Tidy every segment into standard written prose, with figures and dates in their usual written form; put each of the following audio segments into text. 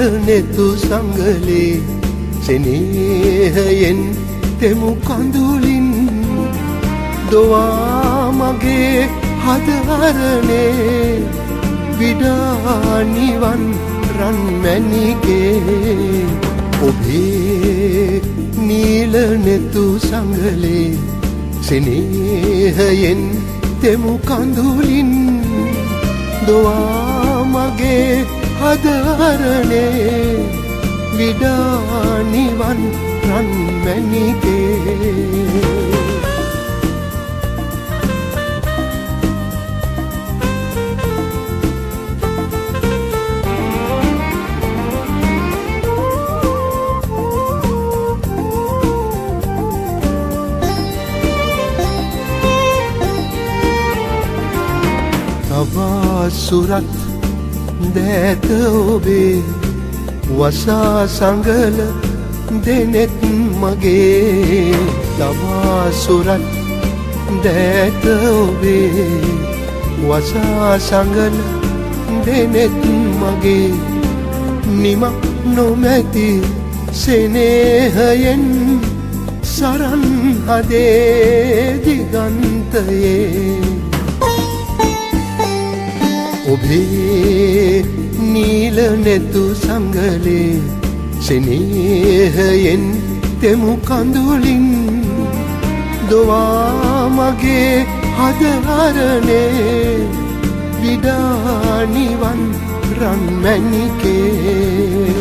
නෙතු සංගලේ සෙනෙහයෙන් තෙමු කඳුලින් දොවා මගේ හදවරනේ විඩා නිවන් රන් මැණිකේ ඔබේ නීල නෙතු සංගලේ සෙනෙහයෙන් තෙමු කඳුලින් දොවා මගේ හදවරනේ විඩා නිවන් රන් මැණිකේ සුරත් දැත ඔබේ වසා සංගල දෙනෙත් මගේ තවා සුරත් දැත ඔබේ වසා සංගල දෙනෙත් මගේ නිමක් නොමැති සෙනෙහයෙන් සරන් හදේ දිගන්තයේ ඔබේ නීල නෙතු සංගලේ සෙනෙහයෙන් තෙමු කඳුලින් දොවා මගේ හදවරනේ විඩා නිවන් රන් මැණිකේ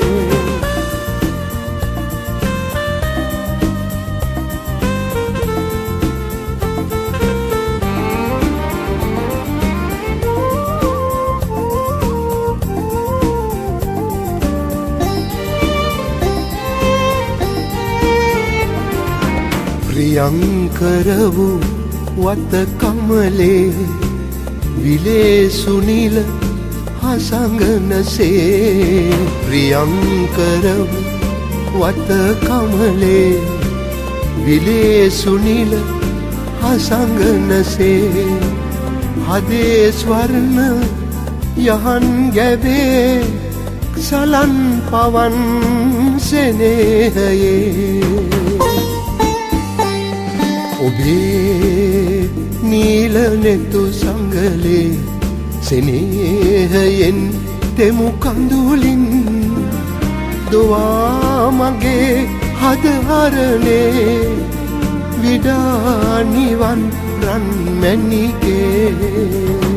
ප්‍රියංකර වූ වත කමලේ විලේ සුනිල හසඟනසේ ප්‍රියංකර වූ වත කමලේ විලේ සුනිල හසඟනසේ හදේ ස්වර්ණ යහන් ගැබේ සලන් පවන් සෙනෙහයේ ඔබේ නීල නෙතු සංගලේ සෙනෙහයෙන් තෙමු කඳුලින් දොවා මගේ හදවරනේ විඩා නිවන් රන් මැණිකේ